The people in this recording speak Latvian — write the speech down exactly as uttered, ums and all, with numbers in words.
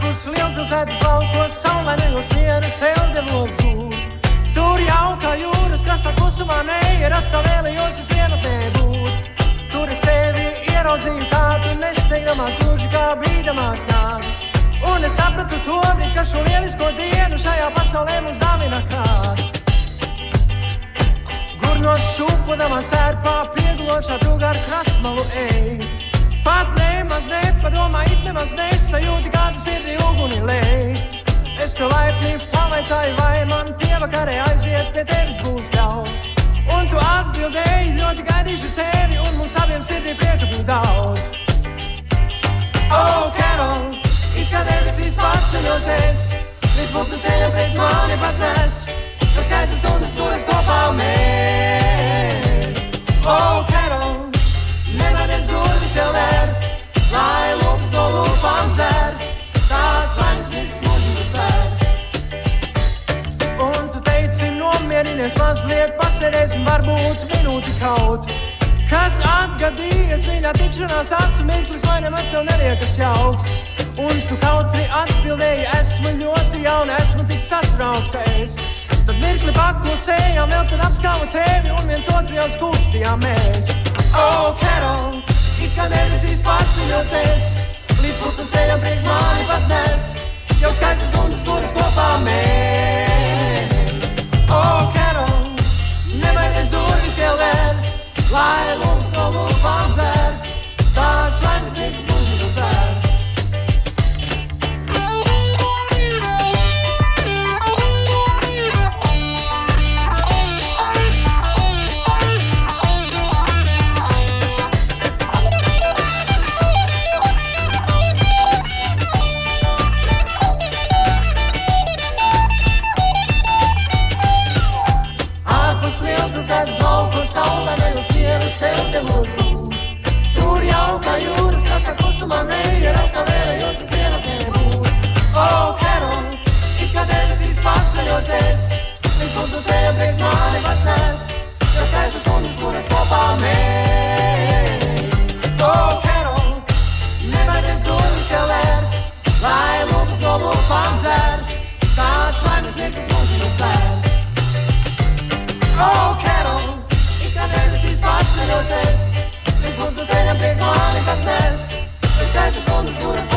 Ārpus lielpilsētas laukos saulainajos miera sev devos gūt. Tur jauka jūras, kas tā klusumā neir, es tā vēlējos es vienatnē būt. Tur es tevi ieraudzīju, kā tu nesteigdamās gluži kā brīdamās nāks. Un es sapratu to brīd, ka šo lielisko dienu šajā pasaulē mums dāvina kāds. No šūpodamā stērpā pieglošā tu gar krastmalu ej. Pat nemaz nepadomā, it nemaz nesajūti, kā tu sirdī uguni lej. Es tev laipni pavaicāju, vai man pievakarē aiziet pie tevis būs ļauts. Un tu atbildēji, ļoti gaidīšu tevi, un mums abiem sirdī prieka būs daudz. Oh, Carol, it kā debesīs paceļos es, līdz putnu ceļam priekš mani pat nes. Tas skaitas stundas, kuras kopā mēs. Oh, Carol, nevarēs durvis jau ver, lai lūpas no lūpām dzer, tāds laimes mirks mūžības ver. Un tu teici, nomierinies mazliet, pasēdēsim varbūt minūti kaut. Kas atgadījies, mīļā tikšanās acu mirklis, vai nemaz tev neliekas jauks. Un tu kautri atbildēji, esmu ļoti jauna, esmu tik satraukta es. Tad mirkli paklusējām, vēl tad apskāva tevi, un viens otru jau skūpstījām mēs. Oh, Carol, it kā debesīs paceļos es, līdz putnu ceļam priekš mani pat nes, jau skaitas stundas, kuras kopā mēs. Oh, Carol, nebaidies durvis jau ver, lai lūpas no lūpām dzer, tāds laimes mirks mūžības ver. Lielpilsētas laukos saulainajos mieru sev devos būt. Tur jauka jūras, kas tā klusumā neir, es tā vēlējos es vienatnē būt. Oh, Carol, it kā debesīs paceļos es, līdz putnu ceļam priekš mani pat nes, jau skaitas stundas, kuras kopā mēs. Oh, Carol, nebaidies durvis jau ver, lai lūpas no lūpām dzer, tāds laimes mirklis mūžības ver. Oh, Carol, it kā debesīs paceļos es, līdz putnu ceļam priekš mani pat nes, jau skaitas stundas, kuras